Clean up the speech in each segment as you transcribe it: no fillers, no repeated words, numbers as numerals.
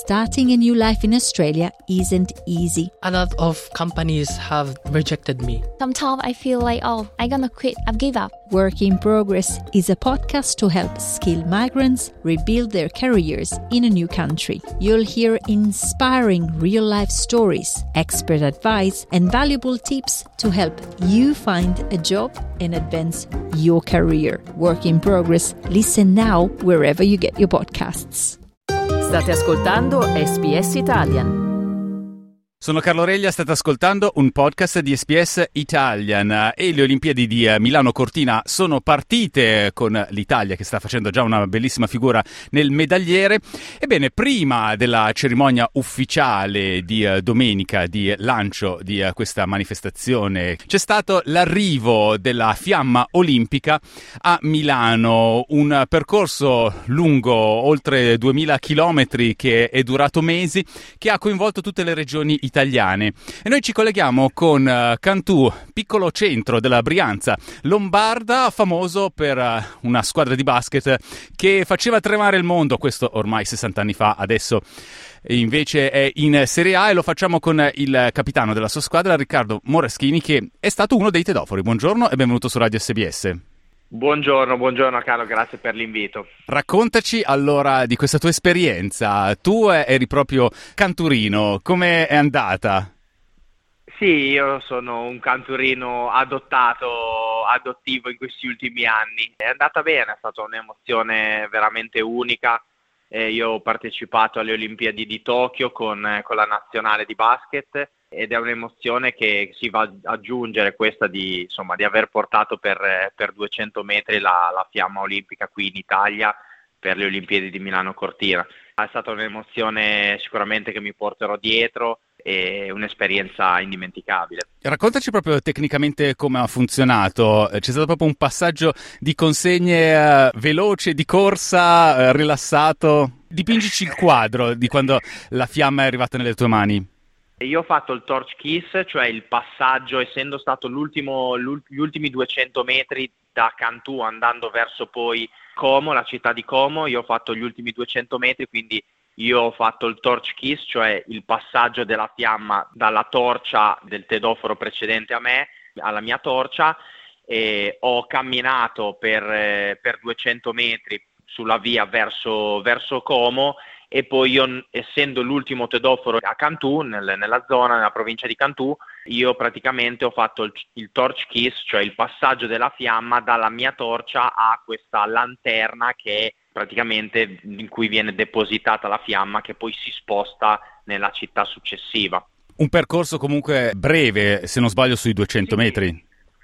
starting a new life in Australia isn't easy. A lot of companies have rejected me. Sometimes I feel like, I'm gonna quit, I've give up. Work in Progress is a podcast to help skilled migrants rebuild their careers in a new country. You'll hear inspiring real-life stories, expert advice, and valuable tips to help you find a job and advance your career. Work in Progress. Listen now wherever you get your podcasts. State ascoltando SBS Italian. Sono Carlo Reglia, state ascoltando un podcast di SBS Italian e le Olimpiadi di Milano Cortina sono partite con l'Italia che sta facendo già una bellissima figura nel medagliere. Ebbene, prima della cerimonia ufficiale di domenica di lancio di questa manifestazione c'è stato l'arrivo della fiamma olimpica a Milano, un percorso lungo oltre 2000 chilometri che è durato mesi, che ha coinvolto tutte le regioni italiane. E noi ci colleghiamo con Cantù, piccolo centro della Brianza lombarda, famoso per una squadra di basket che faceva tremare il mondo, questo ormai 60 anni fa, adesso invece è in Serie A, e lo facciamo con il capitano della sua squadra, Riccardo Moraschini, che è stato uno dei tedofori. Buongiorno e benvenuto su Radio SBS. Buongiorno Carlo, grazie per l'invito. Raccontaci allora di questa tua esperienza. Tu eri proprio canturino, come è andata? Sì, io sono un canturino adottivo in questi ultimi anni. È andata bene, è stata un'emozione veramente unica. Io ho partecipato alle Olimpiadi di Tokyo con la nazionale di basket, ed è un'emozione che si va ad aggiungere questa di aver portato per 200 metri la fiamma olimpica qui in Italia per le Olimpiadi di Milano Cortina. È stata un'emozione sicuramente che mi porterò dietro e un'esperienza indimenticabile. Raccontaci proprio tecnicamente come ha funzionato. C'è stato proprio un passaggio di consegne veloce, di corsa, rilassato. Dipingici il quadro di quando la fiamma è arrivata nelle tue mani. Io ho fatto il torch kiss, cioè il passaggio, essendo stato gli ultimi 200 metri da Cantù andando verso poi Como, la città di Como. Io ho fatto gli ultimi 200 metri, quindi io ho fatto il torch kiss, cioè il passaggio della fiamma dalla torcia del tedoforo precedente a me alla mia torcia, e ho camminato per 200 metri sulla via verso Como. E poi io, essendo l'ultimo tedoforo a Cantù, nella zona, nella provincia di Cantù, io praticamente ho fatto il torch kiss, cioè il passaggio della fiamma dalla mia torcia a questa lanterna che è praticamente in cui viene depositata la fiamma, che poi si sposta nella città successiva. Un percorso comunque breve, se non sbaglio, sui 200 metri.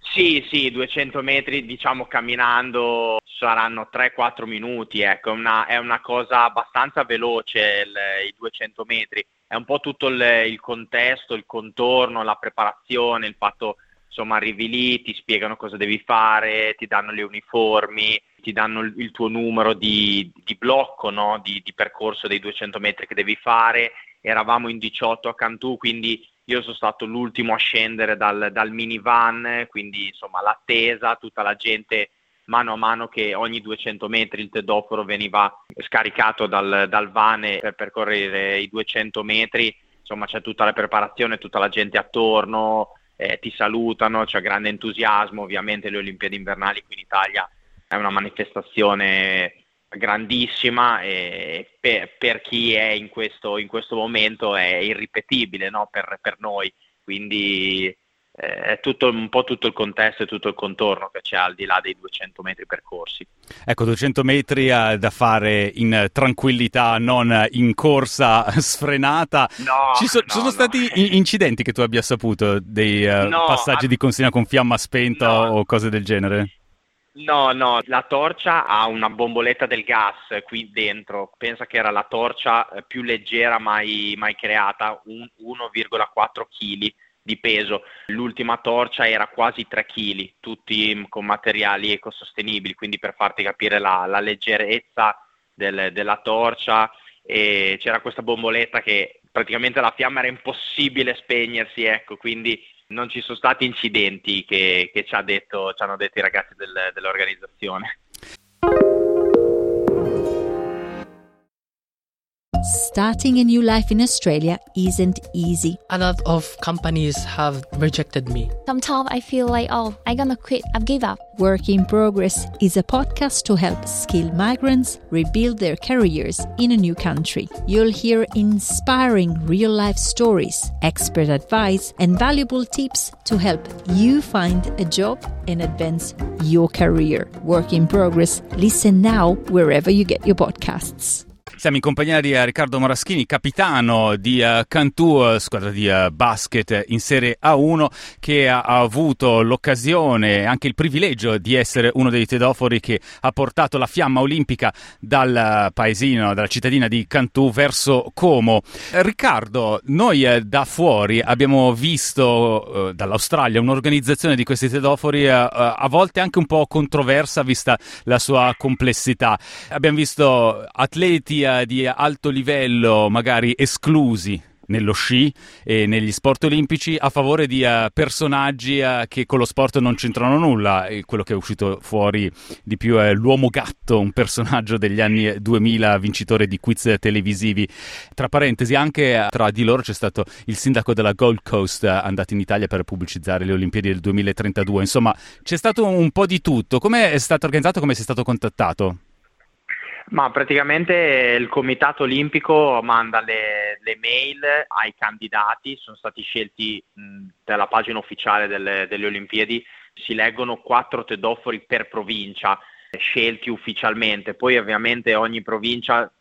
Sì, 200 metri, diciamo, camminando saranno 3-4 minuti, ecco, è una cosa abbastanza veloce i 200 metri, è un po' tutto il contesto, il contorno, la preparazione, il fatto, insomma, arrivi lì, ti spiegano cosa devi fare, ti danno le uniformi, ti danno il tuo numero di blocco, no? di percorso dei 200 metri che devi fare. Eravamo in 18 a Cantù, quindi io sono stato l'ultimo a scendere dal minivan, quindi insomma l'attesa, tutta la gente mano a mano che ogni 200 metri il tedoforo veniva scaricato dal van per percorrere i 200 metri, insomma c'è tutta la preparazione, tutta la gente attorno, ti salutano, c'è grande entusiasmo. Ovviamente le Olimpiadi invernali qui in Italia è una manifestazione grandissima, e per chi è in questo momento è irripetibile, no? per noi, quindi è un po' tutto il contesto e tutto il contorno che c'è al di là dei 200 metri percorsi. Ecco, 200 metri da fare in tranquillità, non in corsa sfrenata. Sono stati incidenti che tu abbia saputo, dei passaggi di consegna con fiamma spenta o cose del genere? No, la torcia ha una bomboletta del gas qui dentro, pensa che era la torcia più leggera mai creata, 1,4 kg di peso. L'ultima torcia era quasi 3 kg, tutti con materiali ecosostenibili, quindi per farti capire la leggerezza della torcia. E c'era questa bomboletta che praticamente la fiamma era impossibile spegnersi, ecco, quindi non ci sono stati incidenti che ci hanno detto i ragazzi dell'organizzazione. Starting a new life in Australia isn't easy. A lot of companies have rejected me. Sometimes I feel like, oh, I'm gonna quit. I've give up. Work in Progress is a podcast to help skilled migrants rebuild their careers in a new country. You'll hear inspiring real-life stories, expert advice, and valuable tips to help you find a job and advance your career. Work in Progress. Listen now wherever you get your podcasts. Siamo in compagnia di Riccardo Moraschini, capitano di Cantù, squadra di basket in Serie A1, che ha avuto l'occasione e anche il privilegio di essere uno dei tedofori che ha portato la fiamma olimpica dal paesino, dalla cittadina di Cantù verso Como. Riccardo, noi da fuori abbiamo visto dall'Australia un'organizzazione di questi tedofori a volte anche un po' controversa vista la sua complessità. Abbiamo visto atleti di alto livello magari esclusi nello sci e negli sport olimpici a favore di personaggi che con lo sport non c'entrano nulla. E quello che è uscito fuori di più è l'uomo gatto, un personaggio degli anni 2000, vincitore di quiz televisivi. Tra parentesi, anche tra di loro c'è stato il sindaco della Gold Coast andato in Italia per pubblicizzare le Olimpiadi del 2032. Insomma, c'è stato un po' di tutto. Come è stato organizzato? Come sei stato contattato? Ma praticamente il Comitato Olimpico manda le mail ai candidati, sono stati scelti dalla pagina ufficiale delle Olimpiadi, si leggono 4 tedofori per provincia scelti ufficialmente, poi ovviamente ogni provincia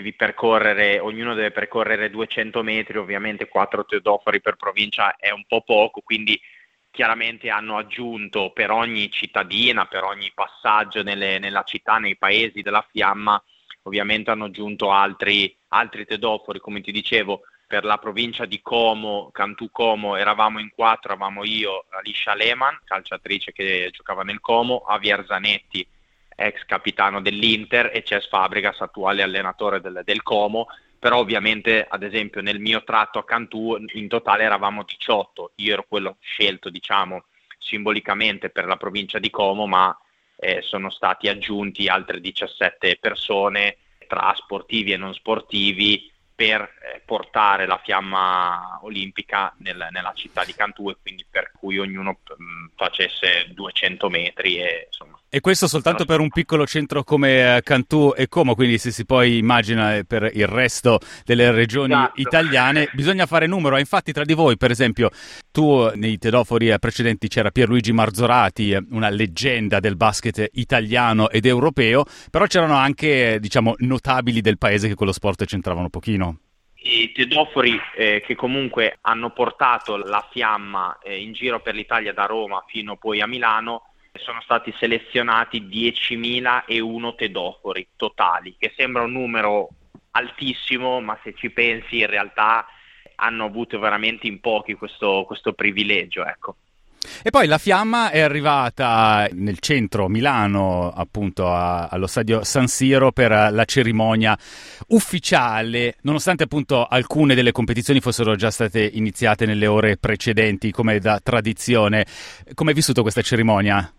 ognuno deve percorrere 200 metri, ovviamente 4 tedofori per provincia è un po' poco, quindi chiaramente hanno aggiunto per ogni cittadina, per ogni passaggio nella città, nei paesi della fiamma, ovviamente hanno aggiunto altri tedofori, come ti dicevo, per la provincia di Como, Cantù Como, eravamo in 4, eravamo io, Alicia Lehmann, calciatrice che giocava nel Como, Javier Zanetti, ex capitano dell'Inter, e Cesc Fabregas, attuale allenatore del Como. Però ovviamente, ad esempio, nel mio tratto a Cantù in totale eravamo 18, io ero quello scelto, diciamo, simbolicamente per la provincia di Como, ma sono stati aggiunti altre 17 persone tra sportivi e non sportivi per portare la fiamma olimpica nella città di Cantù, e quindi per cui ognuno facesse 200 metri e insomma. E questo soltanto per un piccolo centro come Cantù e Como, quindi se si poi immagina per il resto delle regioni italiane bisogna fare numero. Infatti tra di voi, per esempio, tu nei tedofori precedenti c'era Pierluigi Marzorati, una leggenda del basket italiano ed europeo, però c'erano anche, diciamo, notabili del paese che con lo sport c'entravano un pochino. I tedofori che comunque hanno portato la fiamma in giro per l'Italia da Roma fino poi a Milano, sono stati selezionati 10.001 tedofori totali, che sembra un numero altissimo, ma se ci pensi in realtà hanno avuto veramente in pochi questo privilegio, ecco. E poi la fiamma è arrivata nel centro Milano, appunto allo stadio San Siro per la cerimonia ufficiale, nonostante appunto alcune delle competizioni fossero già state iniziate nelle ore precedenti come da tradizione. Come hai vissuto questa cerimonia?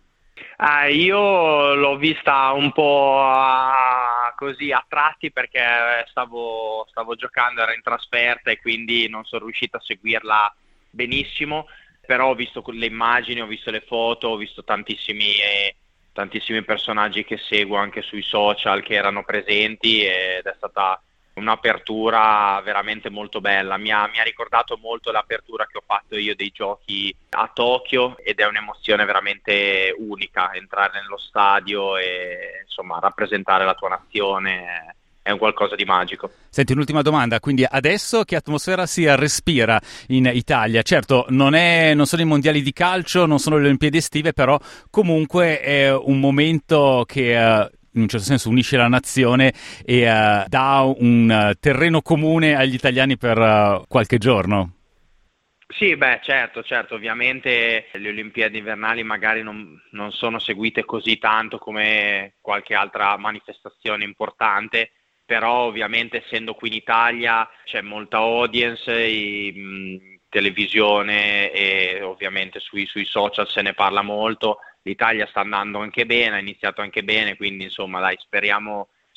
Io l'ho vista un po' così a tratti, perché stavo giocando, ero in trasferta e quindi non sono riuscito a seguirla benissimo, però ho visto le immagini, ho visto le foto, ho visto tantissimi personaggi che seguo anche sui social che erano presenti, ed è stata un'apertura veramente molto bella. Mi ha ricordato molto l'apertura che ho fatto io dei giochi a Tokyo, ed è un'emozione veramente unica entrare nello stadio e insomma rappresentare la tua nazione. È un qualcosa di magico. Senti, un'ultima domanda, quindi adesso che atmosfera si respira in Italia? Certo, non sono i mondiali di calcio, non sono le Olimpiadi estive, però comunque è un momento che in un certo senso unisce la nazione e dà un terreno comune agli italiani per qualche giorno. Sì, certo, ovviamente le Olimpiadi invernali magari non sono seguite così tanto come qualche altra manifestazione importante, però ovviamente essendo qui in Italia c'è molta audience in televisione e ovviamente sui social se ne parla molto. L'Italia sta andando anche bene, ha iniziato anche bene, quindi insomma dai, speriamo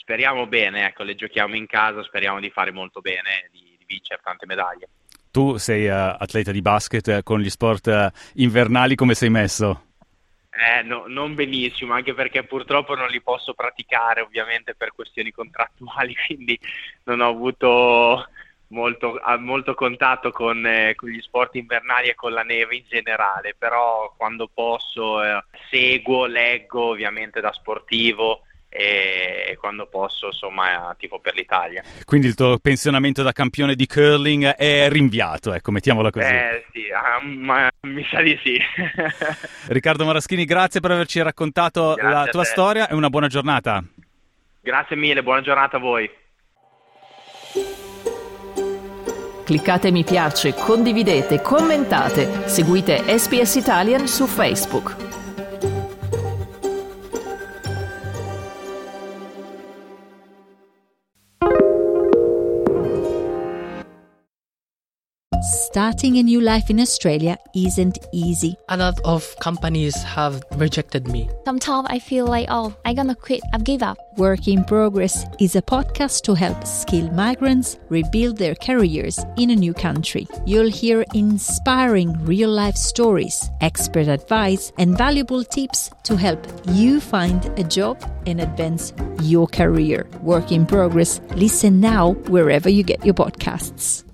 speriamo bene, ecco, le giochiamo in casa, speriamo di fare molto bene, di vincere tante medaglie. Tu sei atleta di basket, con gli sport invernali come sei messo? No, non benissimo, anche perché purtroppo non li posso praticare ovviamente per questioni contrattuali, quindi non ho avuto molto contatto con gli sport invernali e con la neve in generale, però quando posso seguo, leggo ovviamente da sportivo e quando posso insomma tifo per l'Italia. Quindi il tuo pensionamento da campione di curling è rinviato, ecco, mettiamola così. Sì, ma mi sa di sì. Riccardo Maraschini, grazie per averci raccontato la tua storia e una buona giornata. Grazie mille, buona giornata a voi. Cliccate mi piace, condividete, commentate, seguite SPS Italian su Facebook. Starting a new life in Australia isn't easy. A lot of companies have rejected me. Sometimes I feel like, oh, I'm gonna quit. I've give up. Work in Progress is a podcast to help skilled migrants rebuild their careers in a new country. You'll hear inspiring real-life stories, expert advice, and valuable tips to help you find a job and advance your career. Work in Progress. Listen now wherever you get your podcasts.